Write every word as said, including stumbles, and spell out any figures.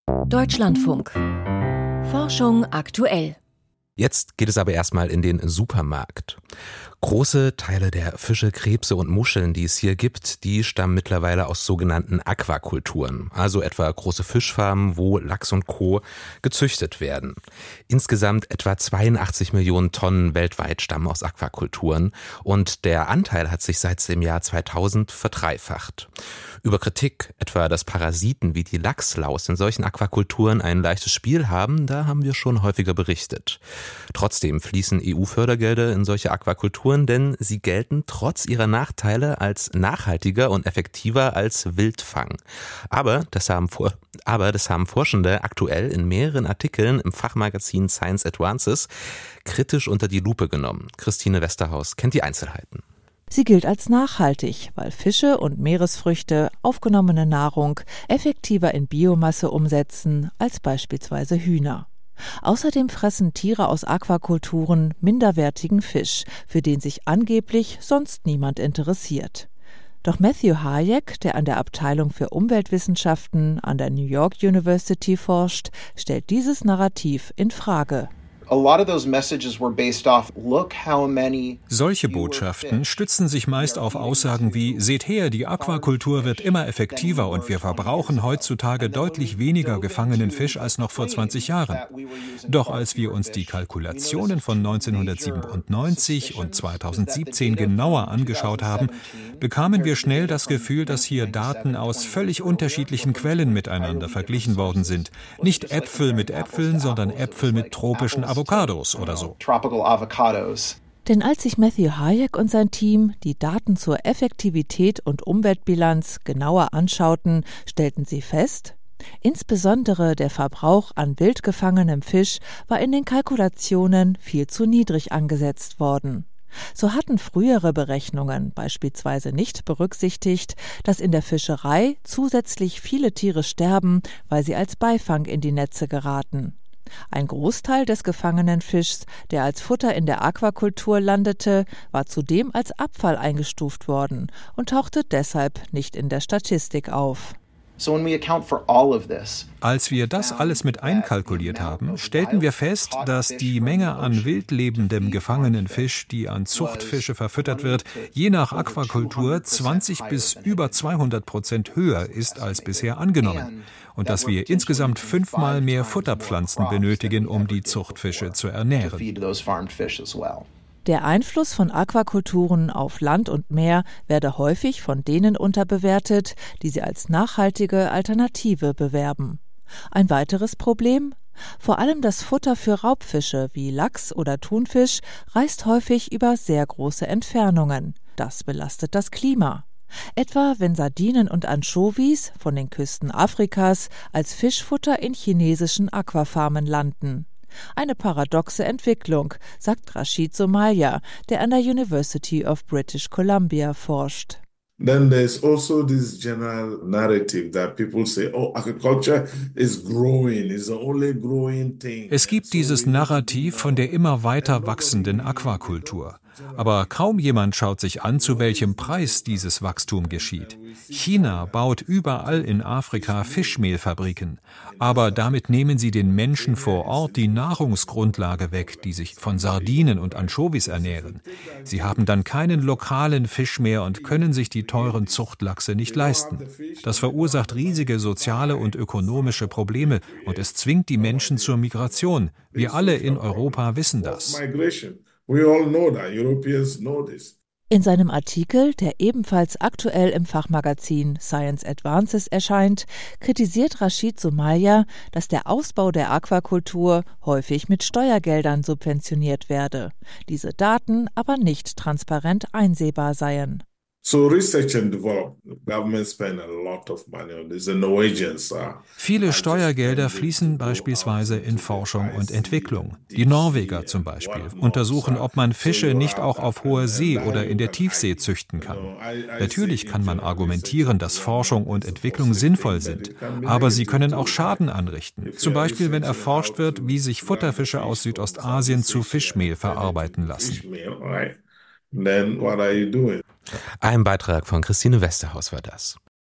Deutschlandfunk. Forschung aktuell. Jetzt geht es aber erstmal in den Supermarkt. Große Teile der Fische, Krebse und Muscheln, die es hier gibt, die stammen mittlerweile aus sogenannten Aquakulturen, also etwa große Fischfarmen, wo Lachs und Co. gezüchtet werden. Insgesamt etwa zweiundachtzig Millionen Tonnen weltweit stammen aus Aquakulturen und der Anteil hat sich seit dem Jahr zweitausend verdreifacht. Über Kritik, etwa dass Parasiten wie die Lachslaus in solchen Aquakulturen ein leichtes Spiel haben, da haben wir schon häufiger berichtet. Trotzdem fließen E U-Fördergelder in solche Aquakulturen, denn sie gelten trotz ihrer Nachteile als nachhaltiger und effektiver als Wildfang. Aber das haben, vor, aber das haben Forschende aktuell in mehreren Artikeln im Fachmagazin Science Advances kritisch unter die Lupe genommen. Christine Westerhaus kennt die Einzelheiten. Sie gilt als nachhaltig, weil Fische und Meeresfrüchte aufgenommene Nahrung effektiver in Biomasse umsetzen als beispielsweise Hühner. Außerdem fressen Tiere aus Aquakulturen minderwertigen Fisch, für den sich angeblich sonst niemand interessiert. Doch Matthew Hayek, der an der Abteilung für Umweltwissenschaften an der New York University forscht, stellt dieses Narrativ in Frage. Solche Botschaften stützen sich meist auf Aussagen wie: Seht her, die Aquakultur wird immer effektiver und wir verbrauchen heutzutage deutlich weniger gefangenen Fisch als noch vor zwanzig Jahren. Doch als wir uns die Kalkulationen von neunzehnhundertsiebenundneunzig und zweitausendsiebzehn genauer angeschaut haben, bekamen wir schnell das Gefühl, dass hier Daten aus völlig unterschiedlichen Quellen miteinander verglichen worden sind. Nicht Äpfel mit Äpfeln, sondern Äpfel mit tropischen Avocados oder so. Denn als sich Matthew Hayek und sein Team die Daten zur Effektivität und Umweltbilanz genauer anschauten, stellten sie fest, insbesondere der Verbrauch an wild gefangenem Fisch war in den Kalkulationen viel zu niedrig angesetzt worden. So hatten frühere Berechnungen beispielsweise nicht berücksichtigt, dass in der Fischerei zusätzlich viele Tiere sterben, weil sie als Beifang in die Netze geraten. Ein Großteil des gefangenen Fischs, der als Futter in der Aquakultur landete, war zudem als Abfall eingestuft worden und tauchte deshalb nicht in der Statistik auf. Als wir das alles mit einkalkuliert haben, stellten wir fest, dass die Menge an wildlebendem gefangenen Fisch, die an Zuchtfische verfüttert wird, je nach Aquakultur zwanzig bis über zweihundert Prozent höher ist als bisher angenommen. Und dass wir insgesamt fünfmal mehr Futterpflanzen benötigen, um die Zuchtfische zu ernähren. Der Einfluss von Aquakulturen auf Land und Meer werde häufig von denen unterbewertet, die sie als nachhaltige Alternative bewerben. Ein weiteres Problem? Vor allem das Futter für Raubfische wie Lachs oder Thunfisch reist häufig über sehr große Entfernungen. Das belastet das Klima. Etwa wenn Sardinen und Anchovies von den Küsten Afrikas als Fischfutter in chinesischen Aquafarmen landen. Eine paradoxe Entwicklung, sagt Rashid Somalia, der an der University of British Columbia forscht. Then there's also this general narrative that people say, oh, agriculture is growing, is the only growing thing. Es gibt dieses Narrativ von der immer weiter wachsenden Aquakultur. Aber kaum jemand schaut sich an, zu welchem Preis dieses Wachstum geschieht. China baut überall in Afrika Fischmehlfabriken. Aber damit nehmen sie den Menschen vor Ort die Nahrungsgrundlage weg, die sich von Sardinen und Anchovies ernähren. Sie haben dann keinen lokalen Fisch mehr und können sich die teuren Zuchtlachse nicht leisten. Das verursacht riesige soziale und ökonomische Probleme und es zwingt die Menschen zur Migration. Wir alle in Europa wissen das. We all know that. Europeans know this. In seinem Artikel, der ebenfalls aktuell im Fachmagazin Science Advances erscheint, kritisiert Rashid Somalia, dass der Ausbau der Aquakultur häufig mit Steuergeldern subventioniert werde, diese Daten aber nicht transparent einsehbar seien. So research and development, government spend a lot of money on this. The Norwegians are. Viele Steuergelder fließen beispielsweise in Forschung und Entwicklung. Die Norweger zum Beispiel untersuchen, ob man Fische nicht auch auf hoher See oder in der Tiefsee züchten kann. Natürlich kann man argumentieren, dass Forschung und Entwicklung sinnvoll sind, aber sie können auch Schaden anrichten. Zum Beispiel, wenn erforscht wird, wie sich Futterfische aus Südostasien zu Fischmehl verarbeiten lassen. Then what are you doing? Ein Beitrag von Christine Westerhaus war das.